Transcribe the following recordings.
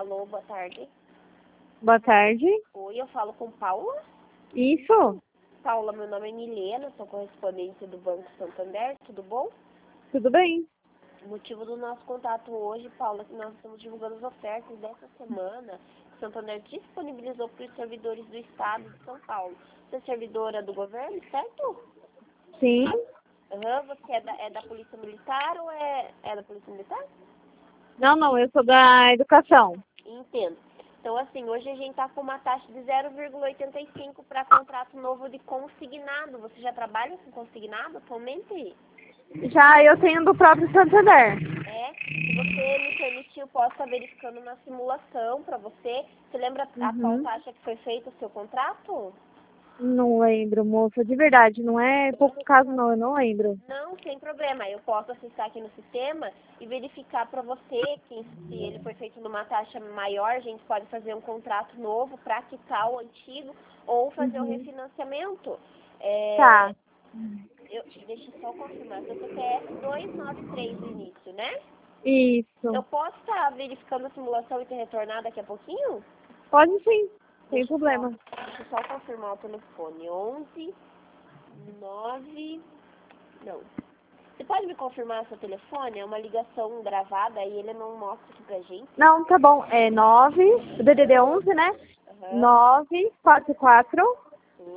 Alô, boa tarde. Boa tarde. Oi, eu falo com Paula. Isso? Paula, meu nome é Milena, sou correspondente do Banco Santander, tudo bom? Tudo bem? O motivo do nosso contato hoje, Paula, é que nós estamos divulgando as ofertas dessa semana que o Santander disponibilizou para os servidores do Estado de São Paulo. Você é servidora do governo, certo? Sim. Você é da Polícia Militar ou é da Polícia Militar? Não, eu sou da educação. Entendo. Então, assim, hoje a gente está com uma taxa de 0,85 para contrato novo de consignado. Você já trabalha com consignado atualmente? Já eu tenho do próprio Santander. Se você me permitir, eu posso estar verificando na simulação para você. Você lembra a qual taxa que foi feito o seu contrato? Não lembro, moça. De verdade, não é pouco caso não, eu não lembro. Não, sem problema. Eu posso acessar aqui no sistema e verificar para você que se ele foi feito numa taxa maior, a gente pode fazer um contrato novo para quitar o antigo ou fazer o refinanciamento. Tá. Deixa eu só confirmar. Seu CPF 293 no início, né? Eu Isso. posso estar verificando a simulação e te retornar daqui a pouquinho? Pode sim, sem Deixa problema. deixa eu só confirmar o telefone. 11 9... Não. Você pode me confirmar seu telefone? É uma ligação gravada e ele não mostra aqui pra gente. Não, tá bom. É 9, o DDD 11, né? Aham. 944 Sim.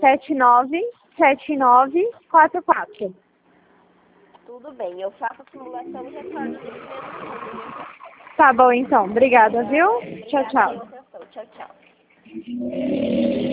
797944. Tudo bem. Eu faço a simulação e retorno nesse mesmo número. Tá bom, então. Obrigada, viu? Tchau, Obrigada tchau. pela atenção. Tchau, tchau.